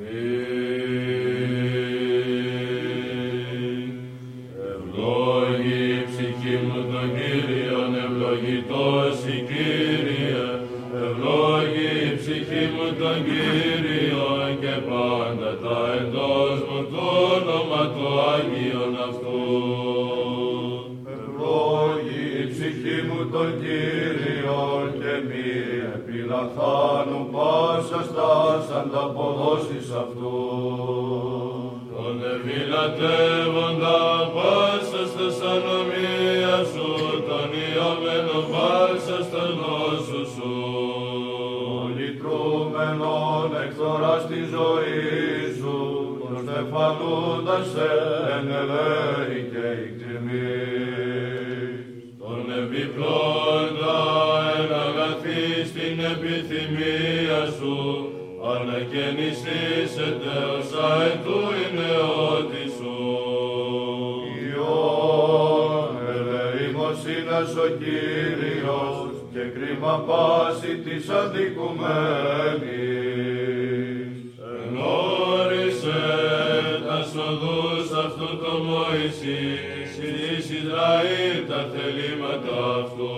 Ευλόγη η ψυχή μου τον Κύριον, ευλογητός η Κύριε. Ευλόγη η ψυχή μου τον Κύριον και πάντα τα εντός μου το όνομα του Άγιον αυτού. Ευλόγη η ψυχή μου τον Κύριον και μη επιλαθάνου πάσα στάς ανταποδόσεις αυτού. Τον ευηλατεύοντα πάσα στας ανομία σου, τον ιωμένο πάσα στα νόσου σου. Λυτρούμενον εκθοράς τη ζωή σου, τον στεφανούντας σε ενελέη και εκτιμής. Τον επιπλώντα εν αγαθή στην επιθυμία σου, ανακαινιστήσετε όσα εν του είναι ότι σου. Υιόν ελεημοσύνας ο Κύριος και κρίμα πάση της αδικουμένης. Ενόρισε τας οδούς αυτού το Μωυσής, εις Ισραήλ τα θελήματα αυτού.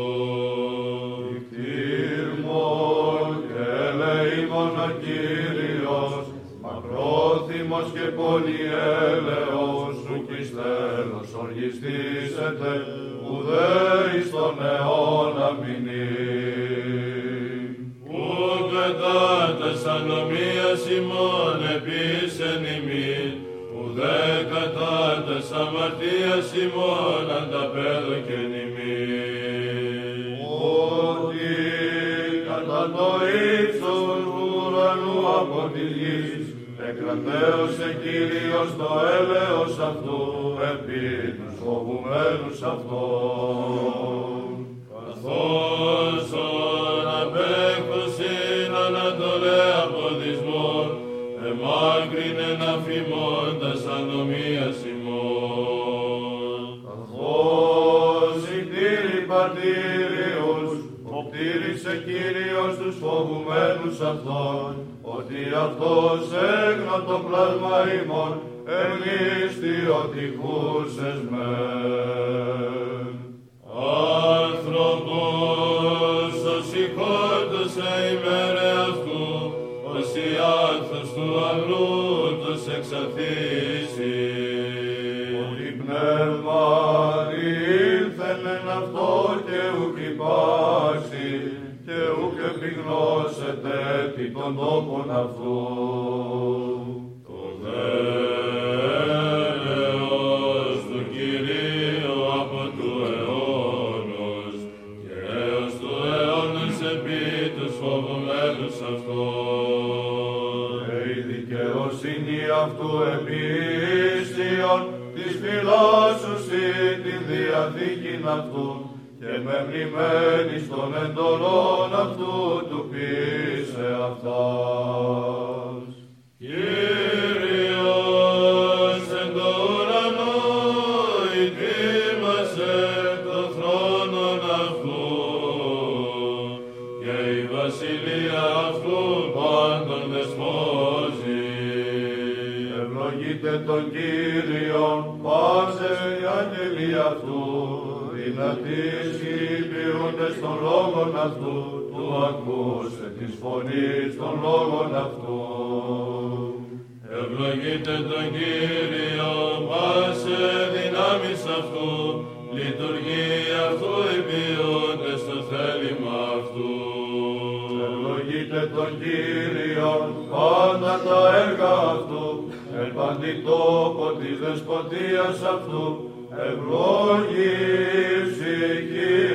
Κτήρμον και ελεήμον ο Κύριος, μακρόθυμος και πολυέλεος, ουκ εις τέλος οργιστήσετε, ουδέ εις τον αιώνα μηνύ. Ου κατά τας ανομίας ημών επίσεν ημίν, ουδέ κατά τας αμαρτίας ημών ανταπέδωκεν ημίν. Ότι κατά το ύψος του ουρανού από της γης, εκρατέωσε Κύριος το έλεος αυτού επί τους φοβουμένους αυτών. Καθώς ον απέκρουσιν ανατολέ αποδισμών, εμάκρυνεν αφημών τας ανομίας ημών. Καθώς οι κτήροι παρτήριους, οπτήρισε Κύριος τους φοβουμένους αυτών, ότι αυτός έγνα το πλάσμα ημών, εμνίστη ότι χούσες μεν. Άνθρωπος ως ηχότωσε ημέρε αυτού, ως η άνθος του αγρού τους εξαθήσει. Ότι πνεύμα ήλθεν εν αυτό και ουκ υπάρξει, και ουκ επιγνώσετε τι των τόπων αυτού. Το δέλεος του Κυρίου από του αιώνος και έως του αιώνος επί τους φοβουμένους αυτών. Και η δικαιοσύνη αυτού επί ίσιον της φυλάσσουσι την διαθήκην αυτού, και μεμνημένης των εντολών αυτού του πείσε αυτάς. Κύριος εν το ουρανό ητήμασε το θρόνον αυτού και η βασιλεία αυτού πάντων δεσπόζει. Ευλογείτε τον Κύριον πάσες οι άγγελοι αυτού, δυνατής χειριούντες των λόγων αυτού, του ακούσε της φωνής των λόγων αυτού. Ευλογείτε τον Κύριο πάσε δυνάμεις αυτού, λειτουργία αυτού επιούνται στο θέλημα αυτού. Ευλογείτε τον Κύριον πάντα τα έργα αυτού, εν παντή τόπο της δεσποτείας αυτού, ευλόγη η ψυχή